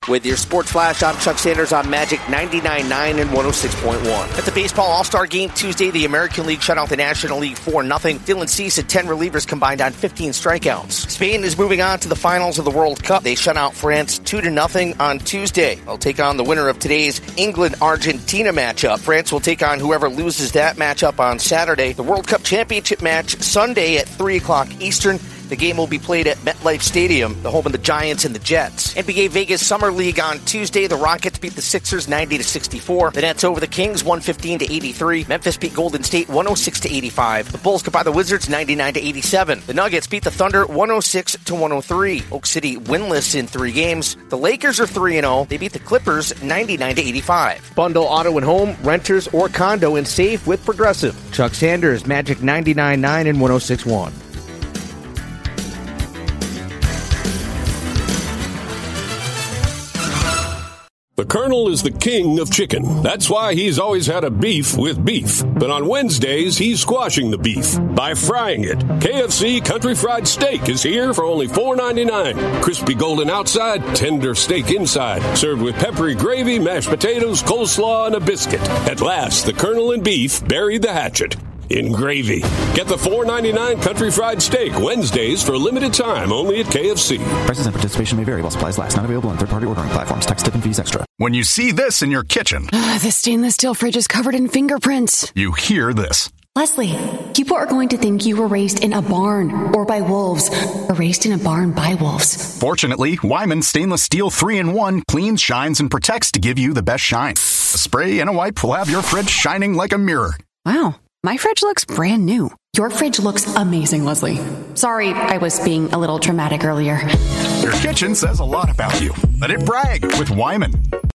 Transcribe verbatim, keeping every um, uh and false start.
With your Sports Flash, I'm Chuck Sanders on Magic ninety-nine point nine and one oh six point one. At the Baseball All-Star Game Tuesday, the American League shut out the National League four nothing. Dylan Cease had ten relievers combined on fifteen strikeouts. Spain is moving on to the finals of the World Cup. They shut out France two to nothing on Tuesday. They'll take on the winner of today's England-Argentina matchup. France will take on whoever loses that matchup on Saturday. The World Cup Championship match Sunday at three o'clock Eastern. The game will be played at MetLife Stadium, the home of the Giants and the Jets. N B A Vegas Summer League on Tuesday. The Rockets beat the Sixers ninety to sixty-four. The Nets over the Kings one fifteen to eighty-three. Memphis beat Golden State one oh six to eighty-five. The Bulls got by the Wizards ninety-nine to eighty-seven. The Nuggets beat the Thunder one oh six to one oh three. Oak City winless in three games. The Lakers are three and oh. They beat the Clippers ninety-nine to eighty-five. Bundle auto and home, renters, or condo and save with Progressive. Chuck Sanders, Magic ninety-nine point nine and one oh six point one. The Colonel is the king of chicken. That's why he's always had a beef with beef. But on Wednesdays, he's squashing the beef by frying it. K F C Country Fried Steak is here for only four ninety-nine. Crispy golden outside, tender steak inside. Served with peppery gravy, mashed potatoes, coleslaw, and a biscuit. At last, the Colonel and beef buried the hatchet in gravy. Get the four ninety-nine Country Fried Steak Wednesdays for a limited time only at K F C. Prices and participation may vary while supplies last. Not available on third-party ordering platforms. Tax, tip, and fees extra. When you see this in your kitchen, uh, the stainless steel fridge is covered in fingerprints. You hear this. Leslie, people are going to think you were raised in a barn or by wolves, or raised in a barn by wolves. Fortunately, Wyman Stainless Steel three in one cleans, shines, and protects to give you the best shine. A spray and a wipe will have your fridge shining like a mirror. Wow. My fridge looks brand new. Your fridge looks amazing, Leslie. Sorry, I was being a little dramatic earlier. Your kitchen says a lot about you. Let it brag with Wyman.